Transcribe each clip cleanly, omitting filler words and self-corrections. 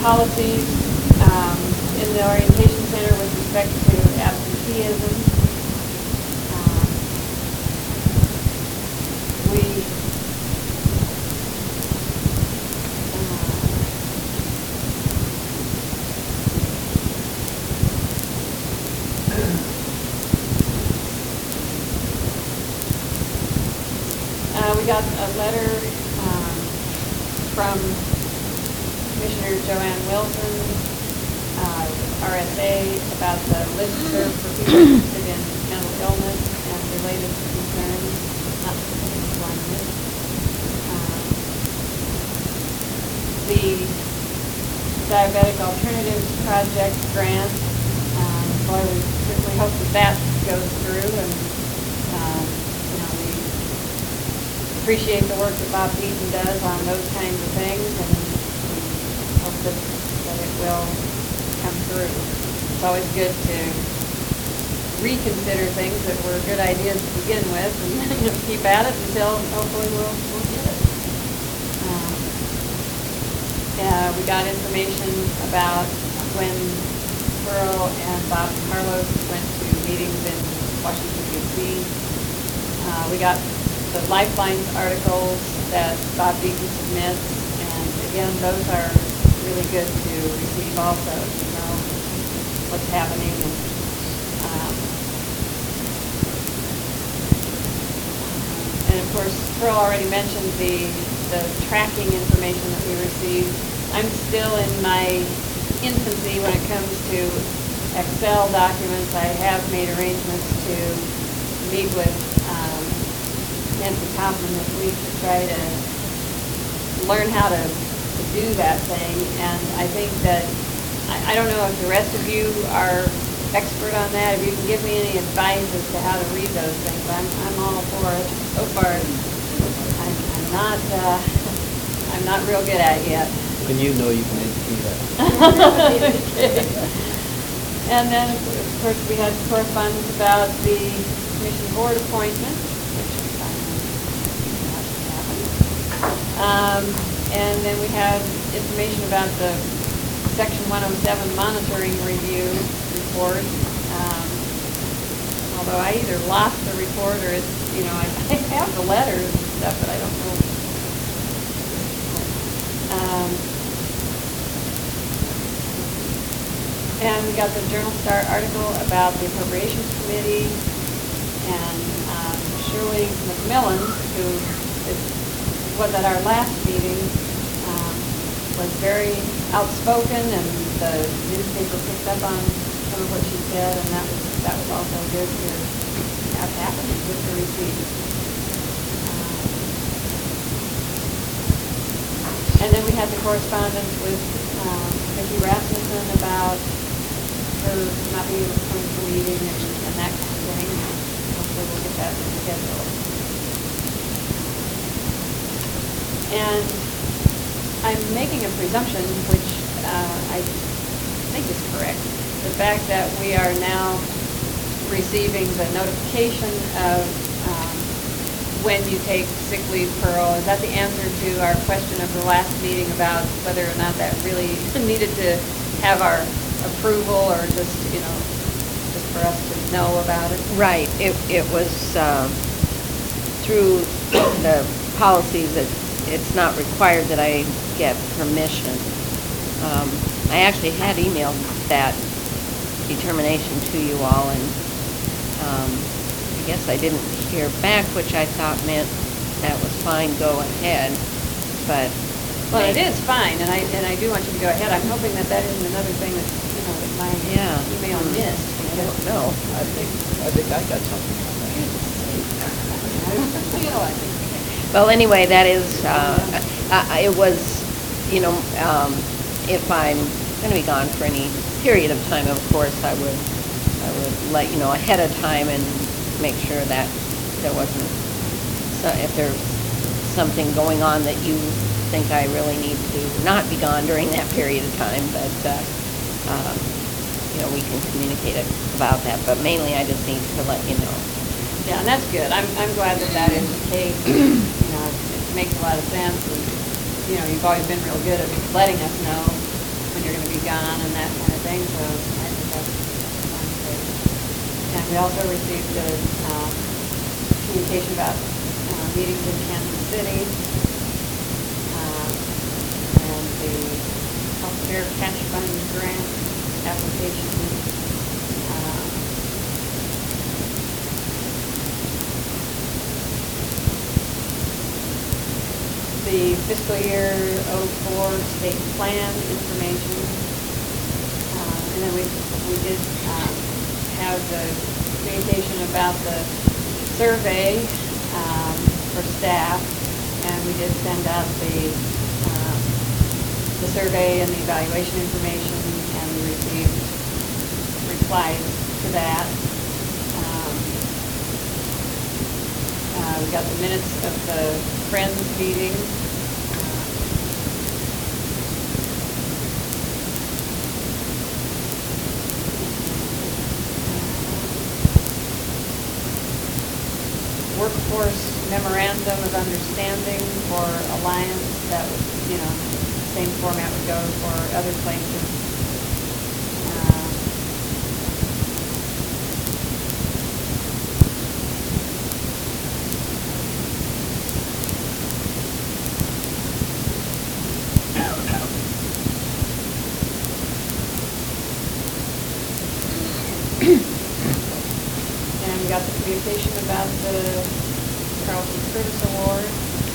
policies in the orientation center with respect to absenteeism. We we got a letter from Commissioner Joanne Wilson, RSA, about the listserv for people interested in mental illness and related concerns, not specific blindness. The Diabetic Alternatives Project grant, so I would certainly hope that that goes through, and we appreciate the work that Bob Beaton does on those kinds of things, and we hope that it will come through. It's always good to reconsider things that were good ideas to begin with, and keep at it until hopefully we'll get it. We got information about when Pearl and Bob and Carlos went to meetings in Washington, D.C. We got the Lifelines articles that Bob Beaton submits, and again, those are really good to receive also, to know what's happening. And of course, Pearl already mentioned the tracking information that we received. I'm still in my infancy when it comes to Excel documents. I have made arrangements to meet with Nancy Kaufman this week to try to learn how to do that thing. And I think that, I don't know if the rest of you are expert on that, if you can give me any advice as to how to read those things. I'm all for it. So far, I'm not real good at it yet. When you know you can see that. Okay. And then, of course, we had correspondence about the commission board appointment, which and then we had information about the Section 107 monitoring review report. Although I either lost the report or it's, I have the letters and stuff, but I don't know. And we got the Journal Star article about the Appropriations Committee, and Shirley McMillan, who was at our last meeting, was very outspoken, and the newspaper picked up on some of what she said, and that was also good to have happen, good to receive. And then we had the correspondence with Vicki Rasmussen about her not being able to come to the meeting and that kind of thing. Hopefully we'll get that scheduled. And I'm making a presumption, which I think is correct, the fact that we are now receiving the notification of when you take sick leave, Pearl. Is that the answer to our question of the last meeting about whether or not that really needed to have our approval, or just for us to know about it? Right. It was through the policies that it's not required that I get permission. I actually had emailed that determination to you all, and I guess I didn't hear back, which I thought meant that was fine, go ahead. But well, it is fine, and I do want you to go ahead. I'm hoping that isn't another thing that that my email missed. I don't know. I think I got something on that. Well, anyway, that is, it was, if I'm going to be gone for any period of time, of course, I would let you know ahead of time and make sure that there wasn't, if there's something going on that you think I really need to not be gone during that period of time, but, we can communicate about that. But mainly, I just need to let you know. Yeah, and that's good. I'm glad that is the case. It makes a lot of sense. And, you've always been real good at letting us know. when you're gonna be gone and that kind of thing, so I think that's great. And we also received a, communication about, meetings in Kansas City, and the healthcare cash fund grant application. The fiscal year '04 state plan information. And then we did have the communication about the survey for staff, and we did send out the survey and the evaluation information, and we received replies to that. We got the minutes of the Friends meeting. Workforce memorandum of understanding for Alliance, that would, same format would go for other places. And we got the communication about the Carlton Curtis Award.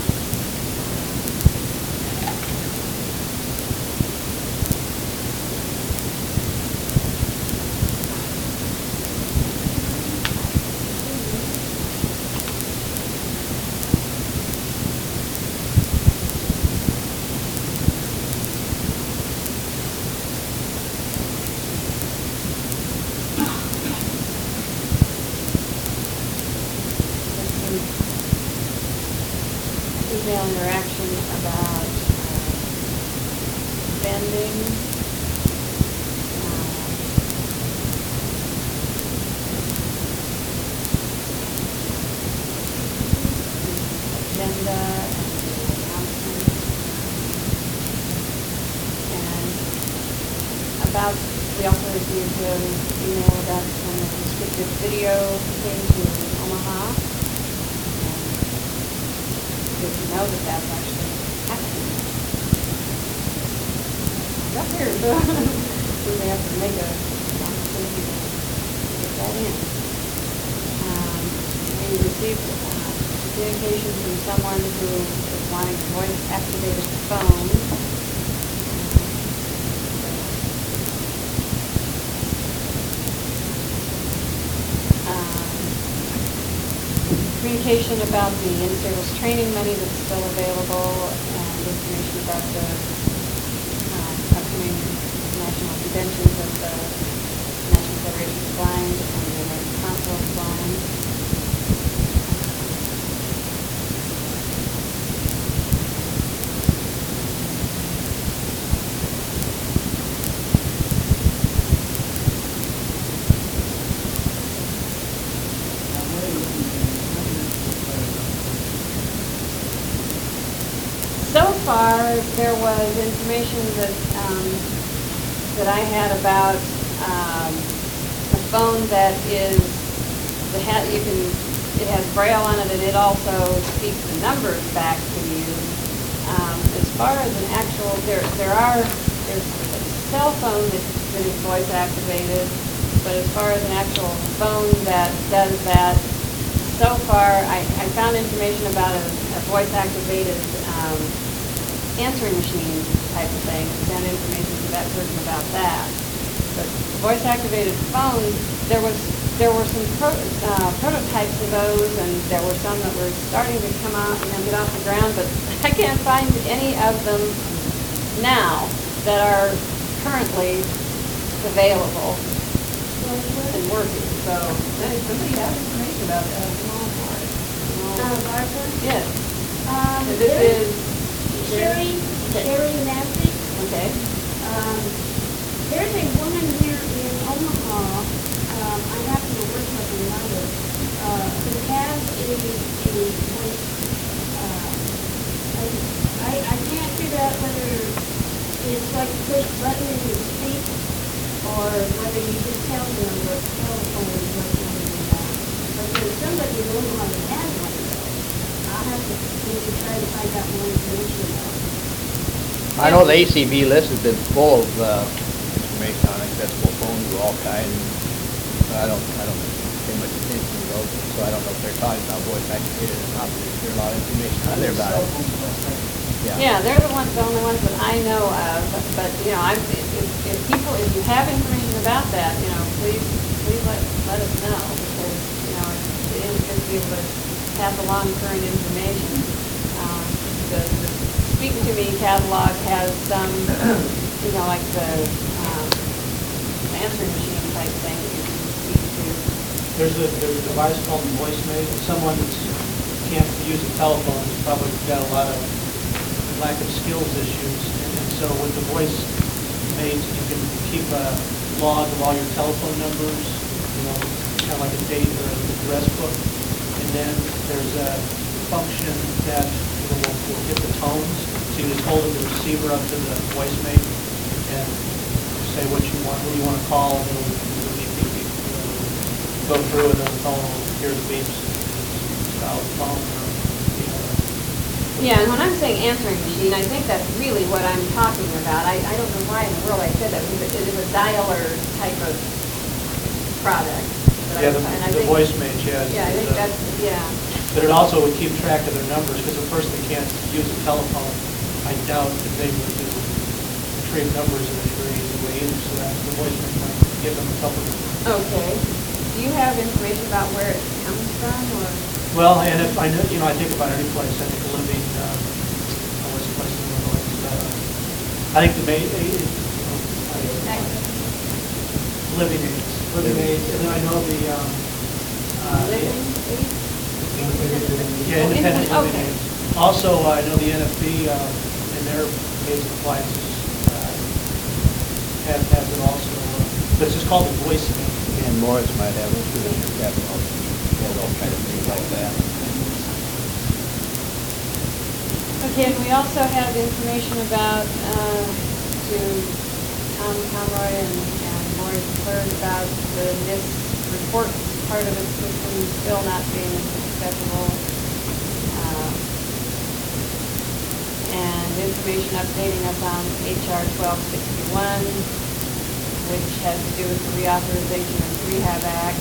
Email interaction about spending, agenda, and the announcements, and about, we also received an email about when the descriptive video came to Omaha. Did you know that that's actually happening? Up here, so we may have to make a opportunity to get that in. We received communication from someone who is wanting voice-activated phone. Communication about the in-service training money that's still available, and information about the upcoming national conventions of the National Federation of Blind and the American Council of Blind. So far, there was information that I had about a phone that is, it has Braille on it, and it also speaks the numbers back to you. As far as an actual, there's a cell phone that is voice activated, but as far as an actual phone that does that, so far I found information about a voice activated answering machine type of thing, send information to that person about that. But voice-activated phones, there were some prototypes of those, and there were some that were starting to come out and get off the ground, but I can't find any of them now that are currently available and working. So, somebody has information about that. Barbara? Yes. And this There's is Sherry Massey. okay. There's a woman here in Omaha, I happen to work with another, who has a voice, I can't figure out whether it's like push button and you speak, or whether you just tell the number of telephone and what number you want. But there's somebody in Omaha that has one of those. I'll have to maybe try to find out more information about it. I know the ACB list has been full of information on accessible phones of all kinds. I don't pay much attention to those, so I don't know if they're talking about voice activated or not, but there's a lot of information on there about it. Yeah, they're the only ones that I know of, but, you know, if you have information about that, you know, please let us know, because, you know, it is good to be able to pass along current information. The Speak to Me catalog has some, you know, like the answering machine type thing that you can speak to. There's a device called the VoiceMate. Someone that can't use a telephone has probably got a lot of lack of skills issues. And so with the VoiceMate, you can keep a log of all your telephone numbers, you know, kind of like a date or an address book. And then there's a function that, you know, will hit the tones. So you just hold the receiver up to the VoiceMate and say what you want, who you want to call, and it'll beep, beep, beep, go through, and then the phone will hear the beeps, dial the phone, or, you know. Yeah, and when I'm saying answering machine, I think that's really what I'm talking about. I don't know why in the world I said that, because it is a dialer type of product. Yeah, the VoiceMate, yeah. Yeah, I think that's, yeah. But it also would keep track of their numbers, because a person that can't use a telephone, I doubt that they would retrieve numbers in a very easy way either, so that the VoiceMate might give them a couple of. Okay. Do you have information about where it comes from, or? Well, and if I know, you know, I think about any place, I think Living, what's the place in Illinois? I think the main, Living Aids, and then I know the, Living Aid? yeah, Independent Oh, Living okay. Aids. Also, I know the NFB, in their aids and appliances, has it also, but it's just called the VoiceMate. And Morris might have a signature catalog, has all kinds of things like that. Okay, and we also have information about, to Tom Conroy and Maureen Clerk about the NIST report part of its system still not being accessible. And information updating us on HR 1261, which has to do with the reauthorization of the Rehab Act.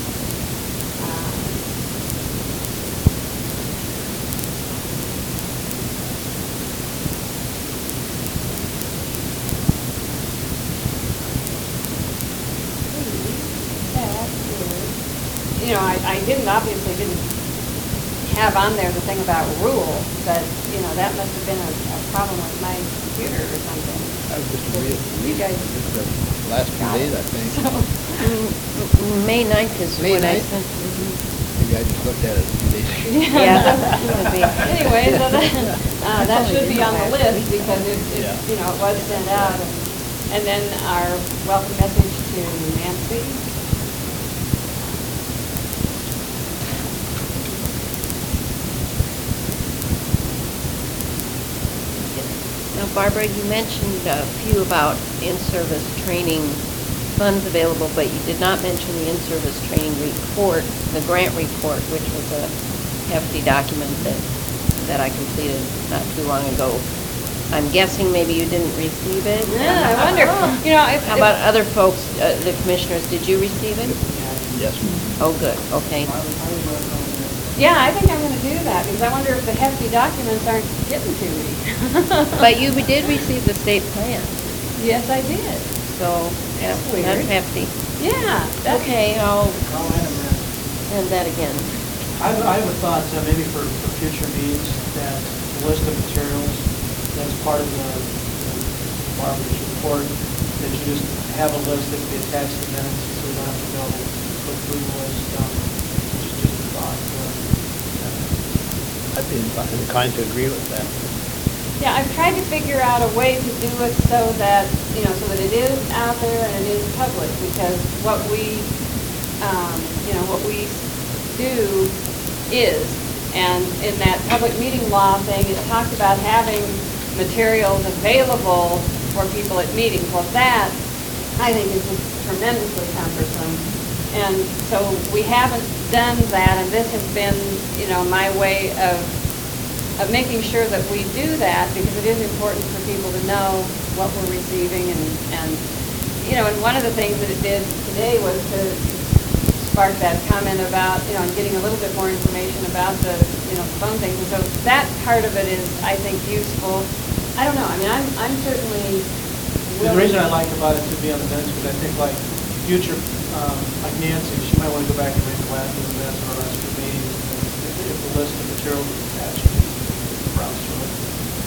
You know, I obviously didn't have on there the thing about rule, but, you know, that must have been a problem with my computer or something. I was just You guys. just the last few days, I think. So, May 9th is May when I 9th? sent. Maybe I just looked at it a few days ago. Yeah, that would be. Anyway, so that should be on the list because it, Yeah. you know, it was sent out. And then our welcome message to Nancy. Now, Barbara, you mentioned a few about in-service training funds available, but you did not mention the in-service training report, the grant report, which was a hefty document that I completed not too long ago. I'm guessing maybe you didn't receive it? Yeah, I wonder, you know, if. How about other folks, the commissioners, did you receive it? Yes. Oh, good, okay. Yeah, I think I'm gonna do that because I wonder if the hefty documents aren't getting to me. But you did receive the state plan, Yes, I did. so That's that's weird. hefty. Yeah, that's. Okay, I'll I'll add them in. send that again. I have a thought, maybe for future meetings, that the list of materials that's part of the Barbara's report, that you just have a list that can be attached to minutes, so we don't have to go look through the list. Just a thought. I'd be inclined to agree with that. Yeah, I've tried to figure out a way to do it so that, you know, so that it is out there and it is public, because what we, you know, what we do is, and in that public meeting law thing, it talked about having materials available for people at meetings. Well, that, I think, is just tremendously cumbersome. And so we haven't done that, and this has been, my way of making sure that we do that, because it is important for people to know what we're receiving, and one of the things that it did today was to spark that comment about, getting a little bit more information about the phone things. And so that part of it is, I think, useful. I don't know, I mean, I'm certainly The willing. reason I like about it to be on the minutes, because I think like future, like Nancy, she might want to go back and read the last minutes or last few meetings, and if the list of materials is attached, you can browse through it.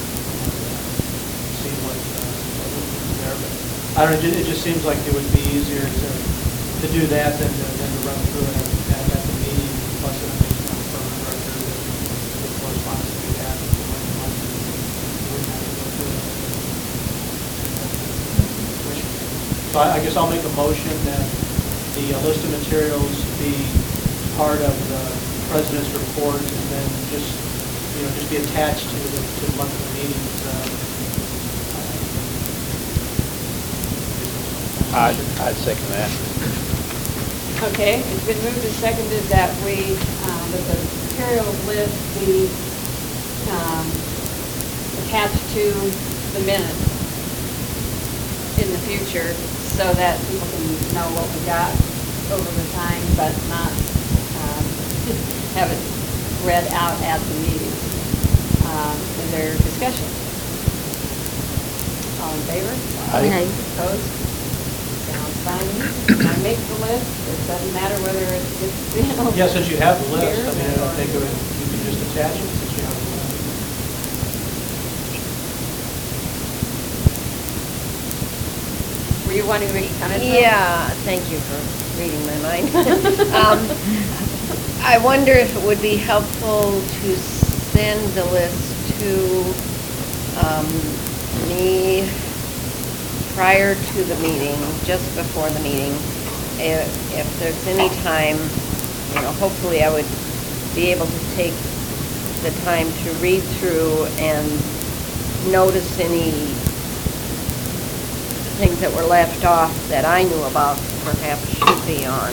See what was there, but I don't know, it just seems like it would be easier to do that than to run through it at the meeting, plus it makes it from the record, the correspondence we have, we wouldn't have to go through it. So I guess I'll make a motion that the list of materials be part of the president's report, and then just be attached to the monthly meetings. I'd second that. Okay, it's been moved and seconded that that the materials list be attached to the minutes in the future, so that people can know what we got over the time, but not have it read out at the meeting. Is there discussion? All in favor? Aye. Opposed? Sounds fine. I make the list. It doesn't matter whether it's, Yeah, since you have the list, here I mean, I don't think or- you can just attach it since you have the list. Were you wanting to make a comment? Phil? Yeah, thank you for reading my mind. I wonder if it would be helpful to send the list to me prior to the meeting, just before the meeting. If there's any time, hopefully I would be able to take the time to read through and notice any things that were left off that I knew about perhaps should be on.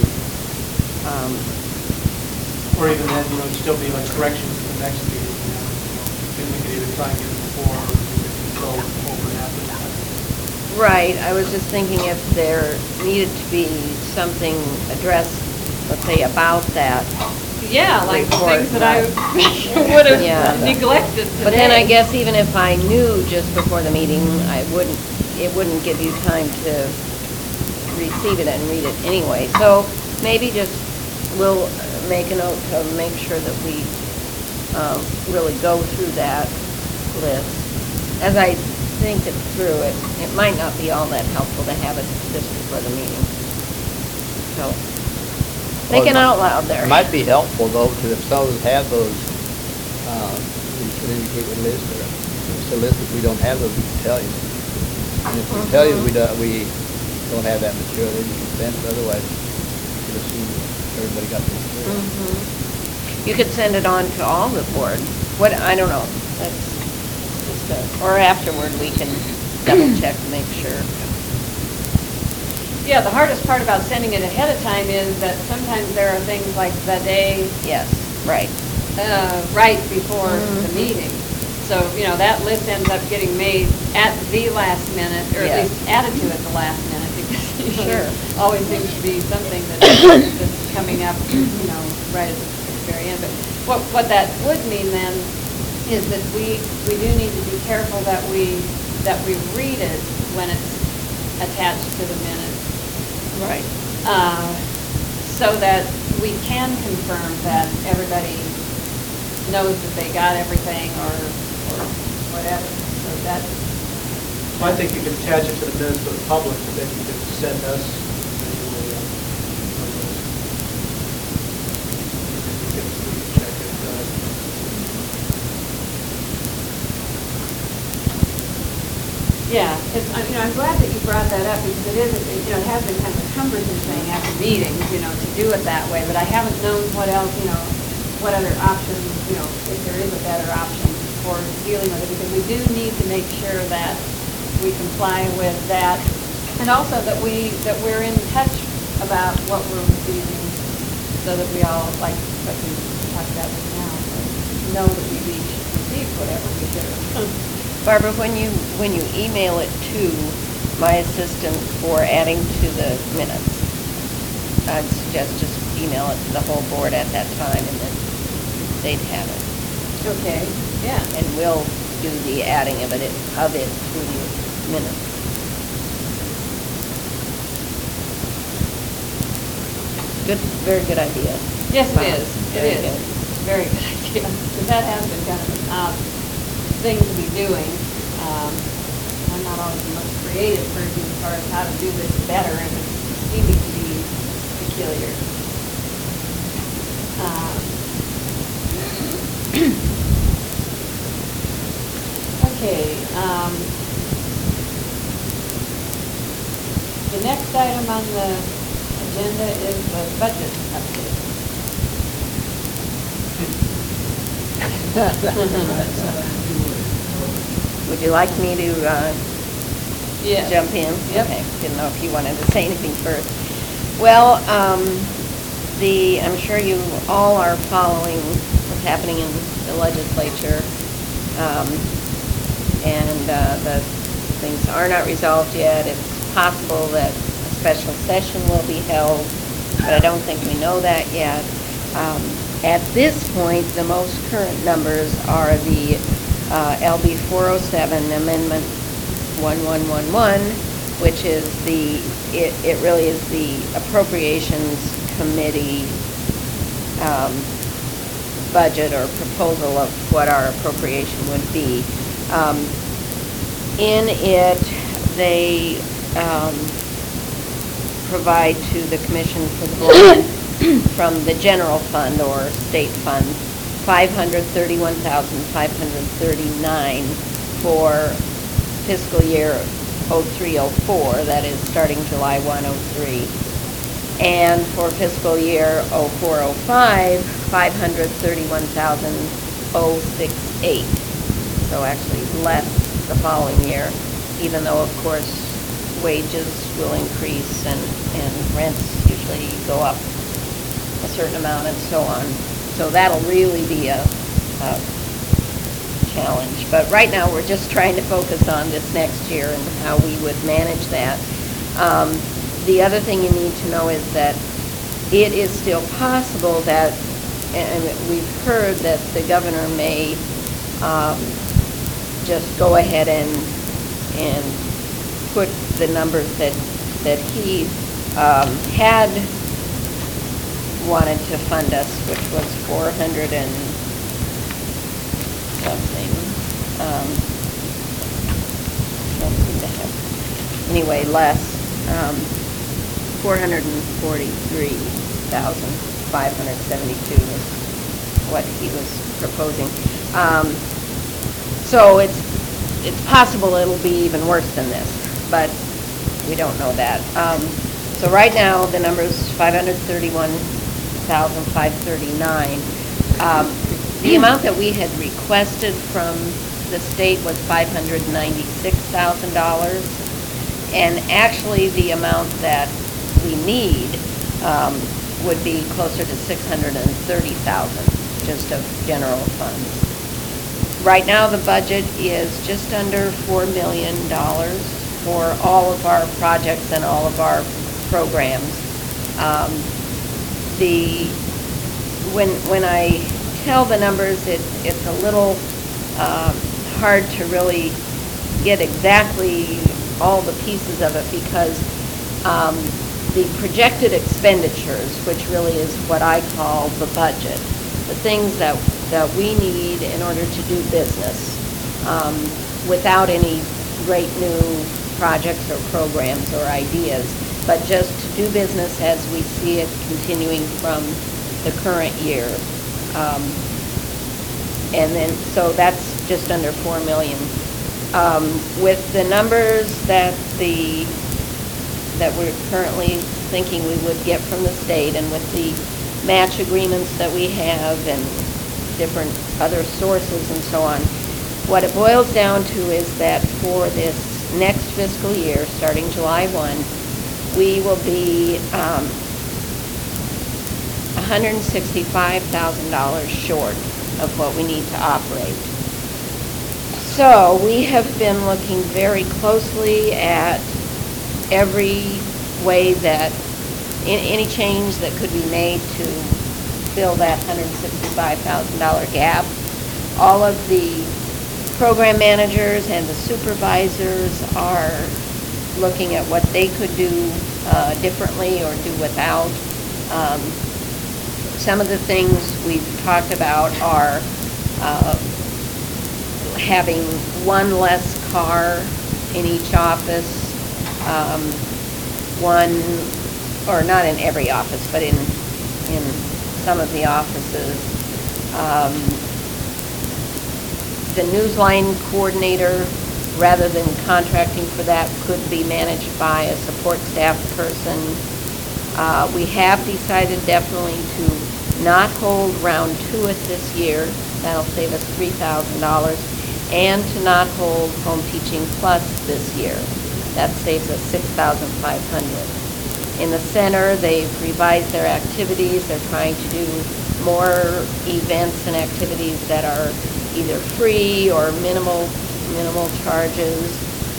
Or even then, still be like corrections in the next meeting. Then we could either try and get it before, or we could go over and after that. Right, I was just thinking if there needed to be something addressed, let's say, about that. Yeah, like the Report, things that I right. would have Yeah. neglected today. But then I guess even if I knew just before the meeting, it wouldn't give you time to receive it and read it anyway. So maybe just we'll make a note to make sure that we really go through that list. As I think it through, it might not be all that helpful to have it just before the meeting. So, thinking out loud there. It might be helpful, though, because if some of us have those, we should indicate what list, or if it's a list, if we don't have those, we can tell you. And if we tell you we don't have that material, then you can send it, otherwise, you'll assume everybody got the material. You could send it on to all the board. I don't know. That's just or afterward, we can double check to make sure. Yeah, the hardest part about sending it ahead of time is that sometimes there are things like the day Yes, right. right before the Mhm. meeting. So, that list ends up getting made at the last minute, or at Yeah. least added to at the last minute, because, Sure. there always seems to be something that's coming up, right at the very end. But what that would mean then is that we do need to be careful that we read it when it's attached to the minutes. Right. So that we can confirm that everybody knows that they got everything or whatever. So that, I think you could attach it to the minutes for the public, and then you could send us manually a list. We can check it. yeah, I'm glad that you brought that up, because it is, it has been kind of a cumbersome thing after meetings, to do it that way, but I haven't known what else, what other options, if there is a better option for dealing with it, because we do need to make sure that we comply with that. And also that we're in touch about what we're receiving, so that we all, like what we talked about just now, know that we each received whatever we should have. Barbara, when you email it to my assistant for adding to the minutes, I'd suggest just email it to the whole board at that time, and then they'd have it. Okay, yeah. And we'll do the adding of it through the minutes. Good, very good idea. Yes, Wow, it is. very It is. good. Very good idea. Because that has been kind of an odd thing to be doing. I'm not always the most creative person as far as how to do this better, and it's seeming to be peculiar. Okay. The next item on the agenda is the budget update. Would you like me to Yes. jump in? Yep. Okay, didn't know if you wanted to say anything first. Well, I'm sure you all are following what's happening in the legislature, and the things are not resolved yet. It's possible that a special session will be held, but I don't think we know that yet. At this point, the most current numbers are the LB 407 Amendment 1111, which is it really is the Appropriations Committee budget or proposal of what our appropriation would be. In it, they provide to the Commission for the Blind from the general fund or state fund, $531,539 for fiscal year 03-04, that is starting July 1, 03. And for fiscal year 04-05, $531,068. So actually less the following year, even though, of course, wages will increase and rents usually go up a certain amount and so on. So that'll really be a challenge. But right now, we're just trying to focus on this next year and how we would manage that. The other thing you need to know is that it is still possible that, and we've heard that the governor may just go ahead and put the numbers that he had wanted to fund us, which was 400 and something. Don't seem to have, anyway, less, 443,572 is what he was proposing. So it's possible it'll be even worse than this, but we don't know that. So right now, the number's 531,539. The amount that we had requested from the state was $596,000. And actually, the amount that we need would be closer to $630,000, just of general funds. Right now, the budget is just under $4 million for all of our projects and all of our programs. When I tell the numbers, it's a little hard to really get exactly all the pieces of it, because the projected expenditures, which really is what I call the budget, the things that we need in order to do business without any great new projects or programs or ideas, but just to do business as we see it continuing from the current year. And then, so that's just under 4 million. With the numbers that we're currently thinking we would get from the state, and with the match agreements that we have and different other sources and so on, what it boils down to is that for this next fiscal year, starting July 1, we will be $165,000 short of what we need to operate. So we have been looking very closely at every way that, any change that could be made to fill that $165,000 gap. All of the program managers and the supervisors are looking at what they could do differently or do without. Some of the things we've talked about are having one less car in each office, one, or not in every office, but in some of the offices. The newsline coordinator, rather than contracting for that, could be managed by a support staff person. We have decided definitely to not hold round 2-eth this year. That'll save us $3,000. And to not hold Home Teaching Plus this year. That saves us $6,500. In the center, they've revised their activities. They're trying to do more events and activities that are either free or minimal charges.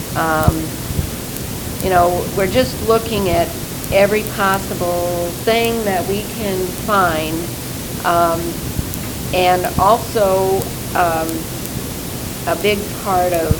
We're just looking at every possible thing that we can find. And also, a big part of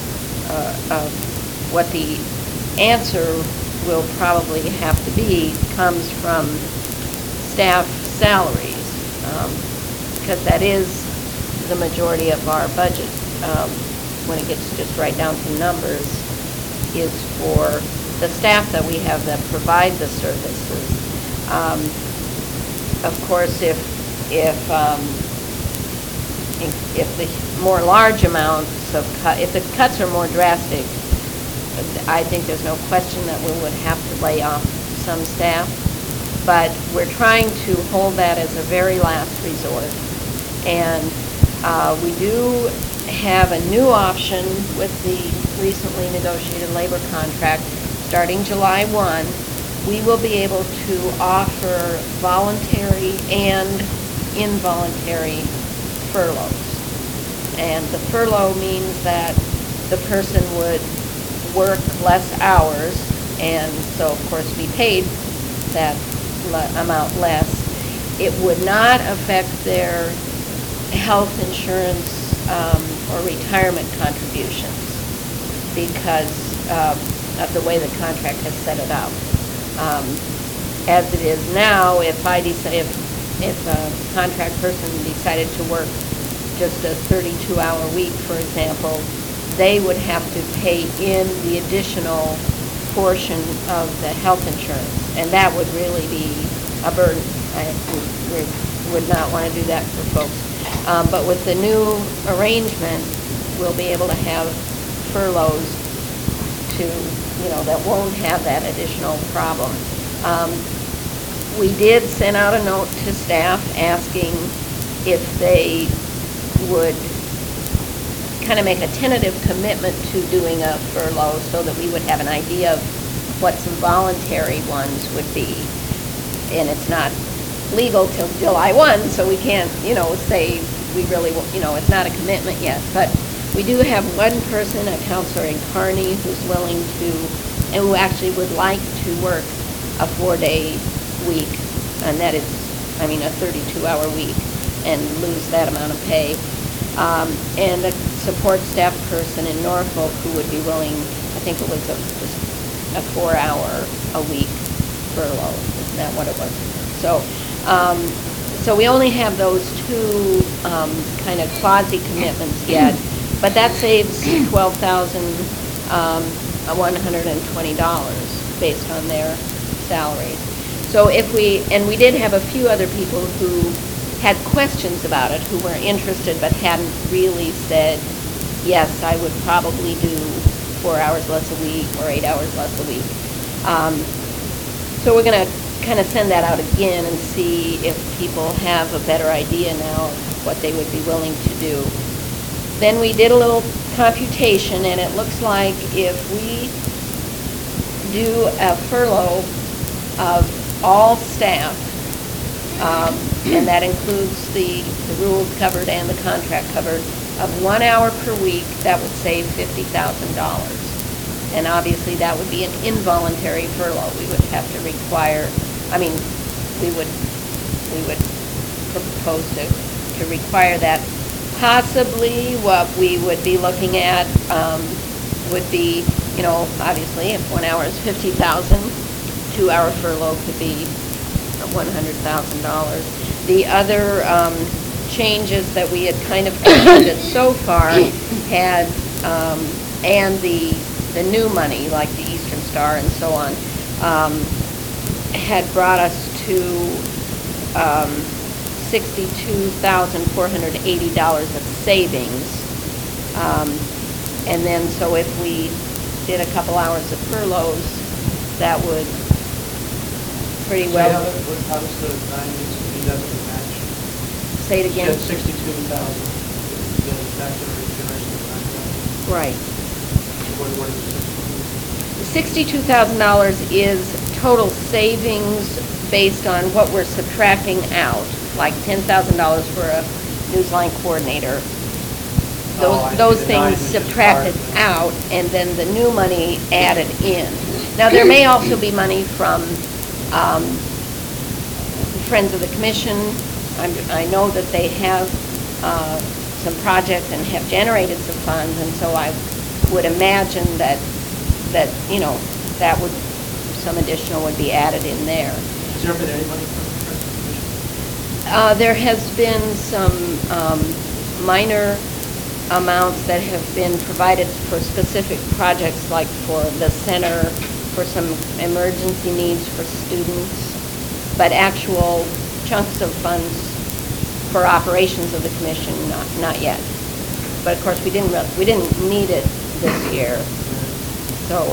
what the answer will probably have to be comes from staff salaries, because that is the majority of our budget, when it gets just right down to numbers, is for the staff that we have that provide the services. Of course, if the more large amounts of if the cuts are more drastic, I think there's no question that we would have to lay off some staff. But we're trying to hold that as a very last resort. And we do have a new option with the recently negotiated labor contract. Starting July 1, we will be able to offer voluntary and involuntary furloughs. And the furlough means that the person would work less hours, and so of course be paid that amount less. It would not affect their health insurance or retirement contributions because of the way the contract has set it up. As it is now, if a contract person decided to work just a 32-hour week, for example, they would have to pay in the additional portion of the health insurance, and that would really be a burden. We would not want to do that for folks. But with the new arrangement, we'll be able to have furloughs that won't have that additional problem. We did send out a note to staff asking if they would kind of make a tentative commitment to doing a furlough so that we would have an idea of what some voluntary ones would be. And it's not legal till July 1, so we can't, say we really, it's not a commitment yet. But we do have one person, a counselor in Kearney, who's willing to, and who actually would like to work a 4-day week, and that is, a 32-hour week, and lose that amount of pay. And a support staff person in Norfolk who would be willing, I think it was just a 4-hour a week furlough. Isn't that what it was? So we only have those two kind of quasi-commitments yet, but that saves $12,120 based on their salaries. So we did have a few other people who had questions about it, who were interested but hadn't really said, yes, I would probably do 4 hours less a week or 8 hours less a week. So we're going to kind of send that out again and see if people have a better idea now of what they would be willing to do. then we did a little computation, and it looks like if we do a furlough of all staff, and that includes the rules covered and the contract covered, of 1 hour per week, that would save $50,000. And obviously, that would be an involuntary furlough. We would have to require, we would propose to require that. Possibly, what we would be looking at would be, obviously, if 1 hour is 50,000, 2 hour furlough could be $100,000. The other changes that we had kind of included so far had, and the new money, like the Eastern Star and so on, had brought us to $62,480 of savings. And then, so if we did a couple hours of furloughs, that would pretty well. How does the 9 doesn't match? Say it again. You said 62,000, the factor generation of 9,000. Right. What is $62,000 is total savings based on what we're subtracting out, like $10,000 for a Newsline coordinator. Oh, I Those see. The nine things was just subtracted part of it. out, and then the new money added in. Now, there may also be money from Friends of the Commission. I know that they have some projects and have generated some funds, and so I would imagine that some additional would be added in there. Has there been any money from the Friends of the Commission? There has been some minor amounts that have been provided for specific projects, like for the center, for some emergency needs for students, but actual chunks of funds for operations of the commission, not yet. But of course, we didn't need it this year. So,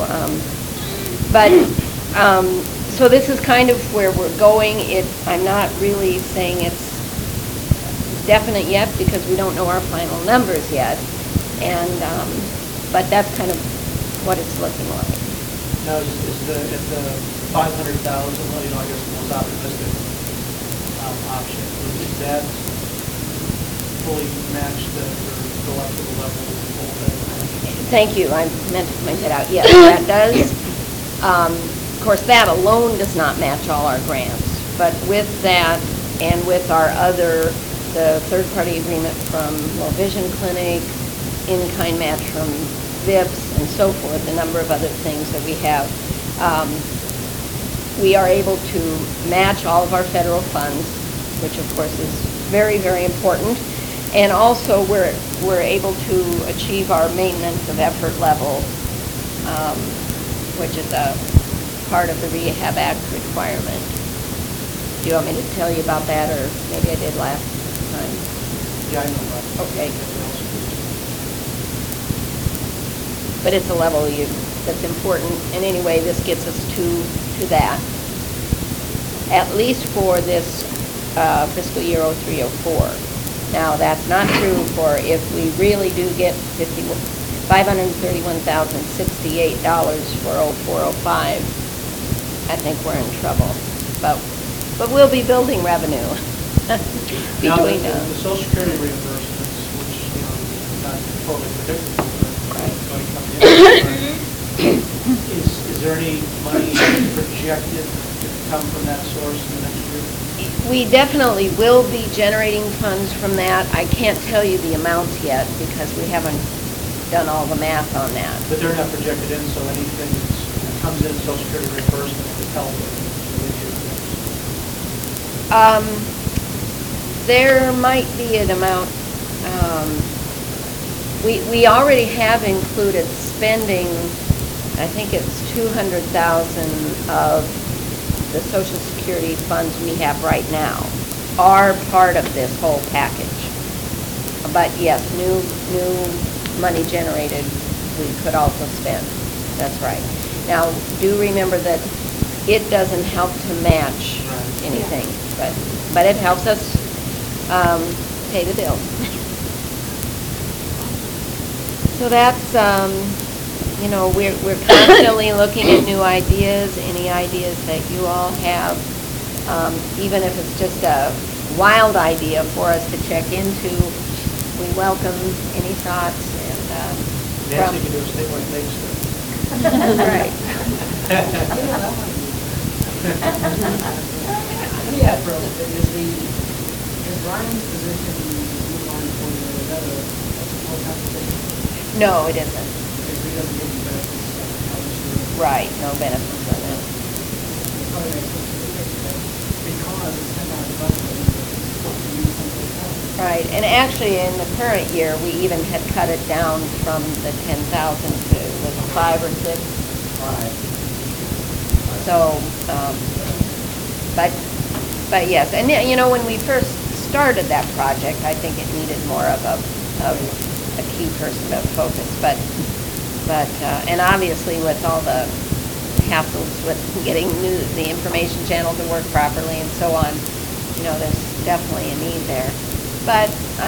so this is kind of where we're going. I'm not really saying it's definite yet, because we don't know our final numbers yet, and but that's kind of what it's looking like. Now, is the 500,000, I guess the most optimistic option, is that fully matched or go up to the level of full match? Thank you. I meant to point that out. Yes, that does. Of course, that alone does not match all our grants, but with that and with our the third-party agreement from Low Vision Clinic, in-kind match from VIPS, and so forth, a number of other things that we have, we are able to match all of our federal funds, which of course is very, very important. And also, we're able to achieve our maintenance of effort level, which is a part of the Rehab Act requirement. Do you want me to tell you about that, or maybe I did last time? Yeah, I know about it. Okay. But it's a level that's important, and anyway, this gets us to that, at least for this fiscal year 03-04. Now, that's not true for if we really do get $531,068 for 04-05. I think we're in trouble, but we'll be building revenue Now, between the Social Security reimbursements, which, not totally predictable, but going to come in, is there any money projected to come from that source in the next year? We definitely will be generating funds from that. I can't tell you the amounts yet because we haven't done all the math on that. But they're not projected in, so anything that comes in Social Security reimbursement would help with There might be an amount, we already have included spending, I think it's 200,000 of the Social Security funds we have right now are part of this whole package. But yes, new money generated, we could also spend. That's right. Now, do remember that it doesn't help to match anything, but it helps us pay the bill. So that's, we're constantly looking at new ideas, any ideas that you all have, even if it's just a wild idea for us to check into. We welcome any thoughts and, Nancy can do a statewide things. Right. Yeah, bro, is Ryan's position move on for the other, full-time position? No, it isn't. Because he doesn't get any benefits, health insurance. Right, no benefits on that. Probably makes sense, because it's come out of the budget, it's supposed to use something else. Right, and actually, in the current year, we even had cut it down from the 10,000 to, was it 5 or 6? Right. So, but yes, and when we first started that project, I think it needed more of a key person to focus, but, and obviously with all the hassles with getting the information channel to work properly and so on, there's definitely a need there. But,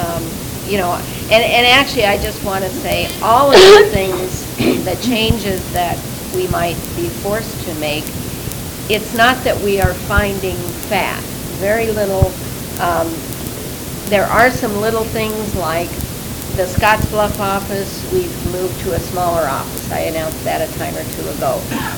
and actually, I just want to say, all of the things, the changes that we might be forced to make, it's not that we are finding fat. Very little, there are some little things like the Scottsbluff office, we've moved to a smaller office. I announced that a time or two ago.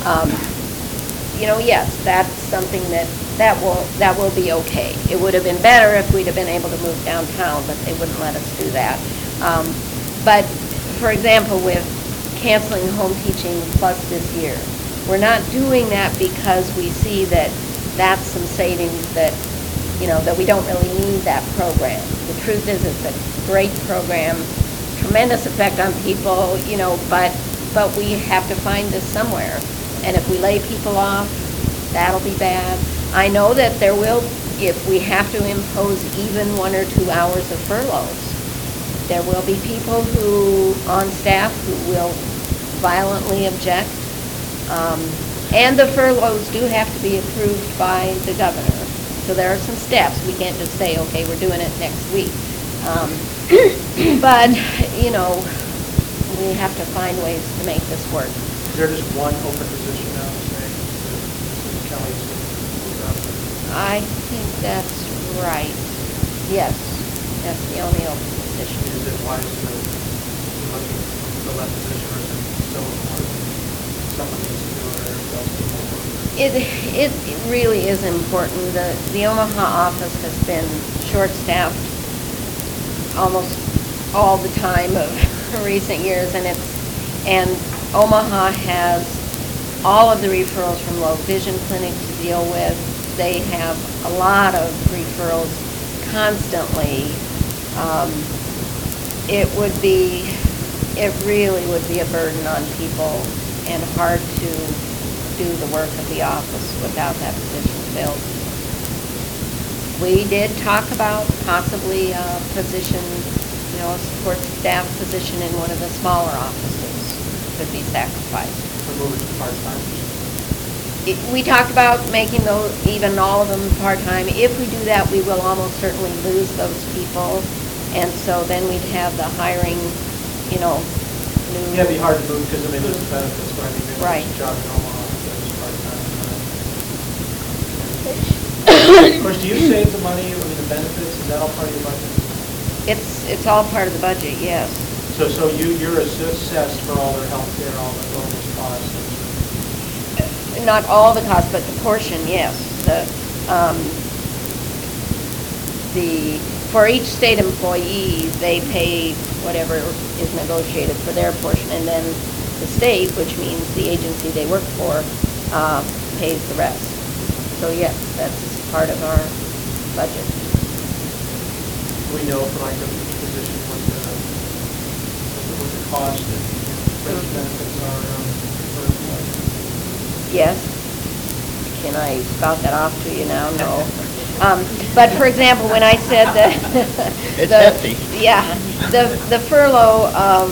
Yes, that's something that will be okay. It would have been better if we'd have been able to move downtown, but they wouldn't let us do that. But, for example, with canceling home teaching plus this year, we're not doing that because we see that that's some savings that, that we don't really need that program. The truth is, it's a great program, tremendous effect on people, but we have to find this somewhere. And if we lay people off, that'll be bad. I know that there will, if we have to impose even 1 or 2 hours of furloughs, there will be people on staff who will violently object. And the furloughs do have to be approved by the governor. So there are some steps. We can't just say, okay, we're doing it next week. But, we have to find ways to make this work. Is there just one open position now, say, Mrs. Kelly's moved up? I think that's right. Yes, that's the only open position. Is it wise to look to fill that position, or is it still important? Someone needs to do it, or else people It really is important. The Omaha office has been short-staffed almost all the time of recent years, and Omaha has all of the referrals from low vision clinic to deal with. They have a lot of referrals constantly. It really would be a burden on people and hard to do the work of the office without that position filled. We did talk about possibly a position, a support staff position in one of the smaller offices could be sacrificed. move it to part-time? We talked about making those, even all of them part-time. If we do that, we will almost certainly lose those people. And so then we'd have the hiring, new. Yeah, it'd be hard to move because then they lose the benefits, but I mean, maybe Right. there's a job in Omaha that's part-time. Of course, do you save the money, the benefits, is that all part of your budget? It's all part of the budget, yes. So you're assessed for all their health care, all the wellness costs? Not all the costs, but the portion, yes. For each state employee, they pay whatever is negotiated for their portion, and then the state, which means the agency they work for, pays the rest. So yes, that's part of our budget. We know for like the position what the cost and fringe benefits are for employees. Yes. Can I spout that off to you now? No. But for example, when I said that It's hefty. Yeah, the furlough of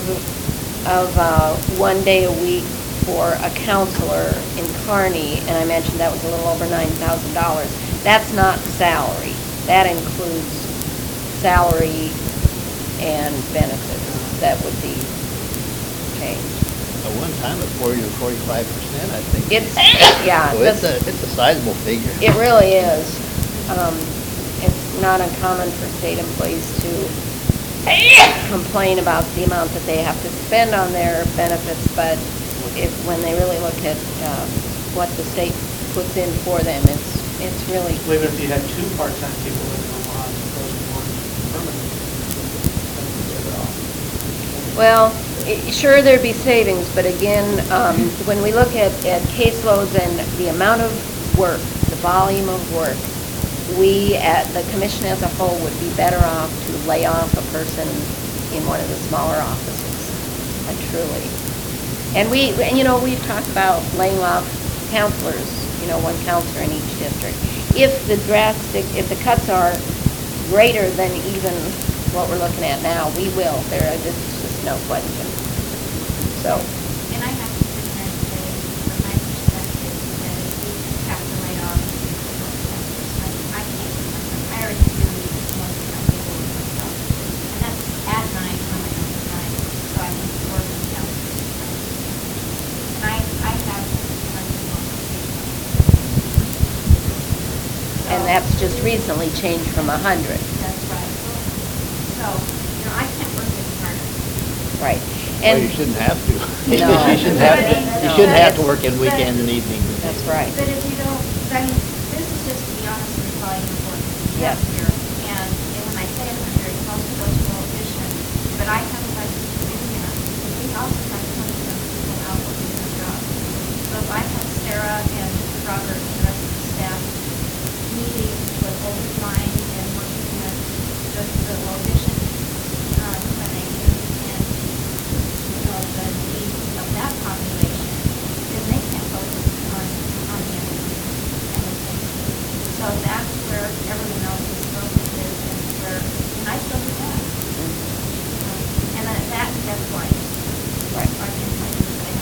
1 day a week for a counselor in Kearney, and I mentioned that was a little over $9,000. That's not salary. That includes salary and benefits. That would be changed. At one time, it's 40 to 45%, I think. It's, yeah, So it's that's- a sizable figure. it really is. It's not uncommon for state employees to complain about the amount that they have to spend on their benefits, but when they really look at what the state puts in for them, it's really, Even if you had two part-time people living in Omaha, as opposed to one permanent, that's better off. well, sure, there'd be savings, but again, when we look at caseloads and the amount of work, the volume of work, we, at the commission as a whole, would be better off to lay off a person in one of the smaller offices, truly. And we've talked about laying off counselors, one counselor in each district. If the cuts are greater than even what we're looking at now, we will. This is just no question. So, And I have to sit there and say, from my perspective, that if we have to lay off, I can't, I already do most of my paperwork myself. And that's at night on my own time, so I can work with counselors. And I have and that's just recently changed from 100. That's right. So, I can't work any harder. Right. Well, And you shouldn't have to. No. You shouldn't have to work in weekends and evenings. that's right. But if you don't, this is just to be honest with all you important. Yep. Here. And when I say 100, most of those will audition, but I have a budget to do that. We also have 27 people out working their jobs. So if I have Sarah and Robert and the rest of the staff meeting with overtime and working with the audition clinic and the needs of that population, then they can't focus on the anything. So that's where everyone else's focus is, and I still do that. And that's why. Right. I think I do say.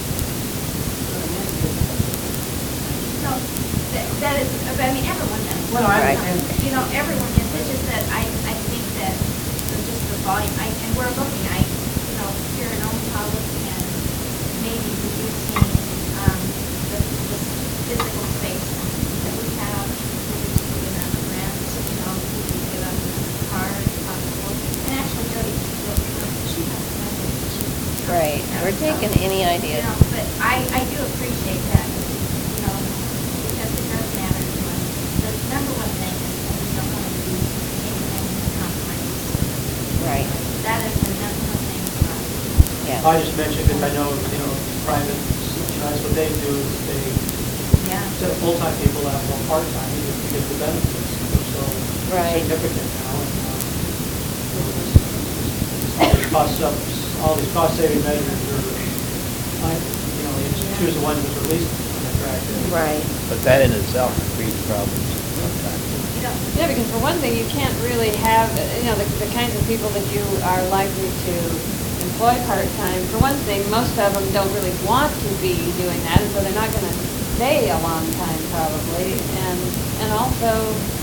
So, that is, everyone does. Well, I Right. understand. Everyone is, it's just that I think that just the volume, and we're looking, here in Omaha, looking at maybe reducing, the physical space that we have, reducing the rent, we can give up cars, possible, and actually Jody, she has a message. Right. We're taking any idea. But I do appreciate that, because it does matter to us. The number one thing is that we don't want to do anything compromise. Right. That is the number one thing for us. Yeah. I just mentioned, because I know, private, that's what they do, is they, Yeah. instead of full-time people, have more part-time, because the benefits are so Right. significant now. And, all these cost-saving measures are, you choose the one that's the least unattractive. Right. But that in itself creates problems sometimes. Yeah, because for one thing, you can't really have, the kinds of people that you are likely to employ part-time. For one thing, most of them don't really want to be doing that, and so they're not gonna stay a long time probably. And also,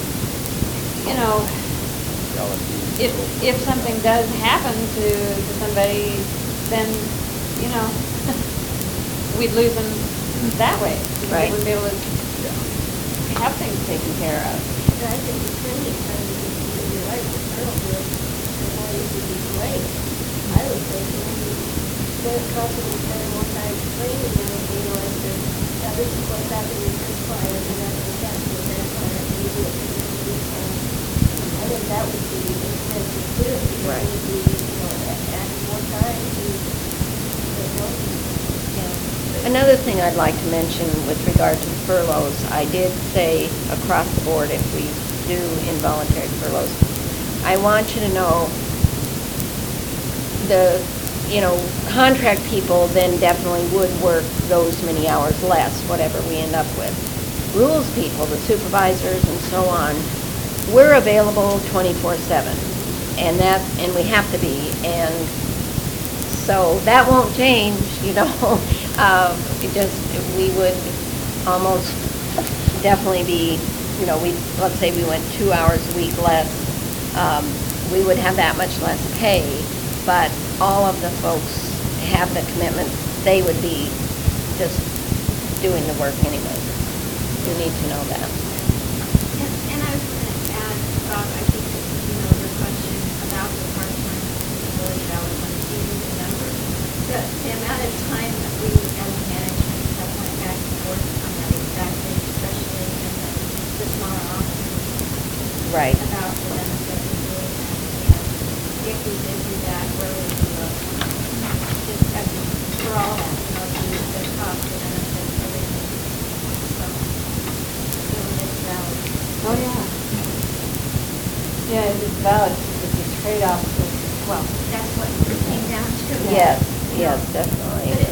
if something does happen to somebody, then, we'd lose them that way. Because Right. they wouldn't be able to have things taken care of. I think it's really exciting, you're right, the girl would, the more you would be great. I would think, they're constantly spending more time training them, as to, this is what's happening in this fire, and that's what's happening in that fire, and you do it, and you do it. I think that would be expensive too, because Right. it would be, adding more time to, Another thing I'd like to mention with regard to furloughs, I did say across the board, if we do involuntary furloughs, I want you to know contract people then definitely would work those many hours less, whatever we end up with. Rules people, the supervisors and so on, we're available 24/7, and we have to be, and so that won't change, we would almost definitely be, let's say we went 2 hours a week less, we would have that much less pay, but all of the folks have the commitment, they would be just doing the work anyway. You need to know that. And I was going to add, Bob, I think, your question about the part-time disability hours on seeing the number. The amount of time that we as management have went back and forth on that exact thing, especially in the smaller offices. Right. About the benefit of doing that. And if we did do that, where would we look? Just for all that, the cost, the benefits, everything. So, it's valid. Oh, yeah. Yeah, it's valid, it's a trade-off with, well, That's what it came down to. Yes, yes, definitely. But